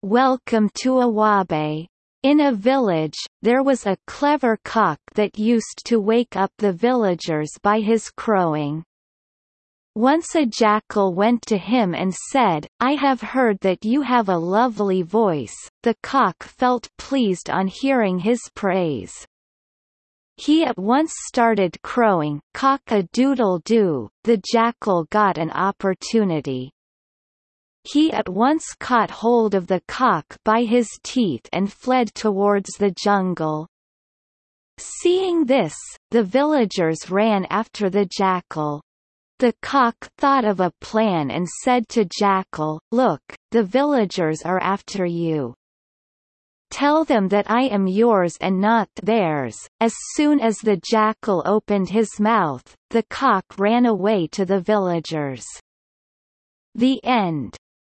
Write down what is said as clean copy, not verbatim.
Welcome to Awabe. In a village, there was a clever cock that used to wake up the villagers by his crowing. Once a jackal went to him and said, "I have heard that you have a lovely voice." The cock felt pleased on hearing his praise. He at once started crowing, "Cock-a-doodle-doo." The jackal got an opportunity. He at once caught hold of the cock by his teeth and fled towards the jungle. Seeing this, the villagers ran after the jackal. The cock thought of a plan and said to Jackal, "Look, the villagers are after you. Tell them that I am yours and not theirs." As soon as the jackal opened his mouth, the cock ran away to the villagers. The end.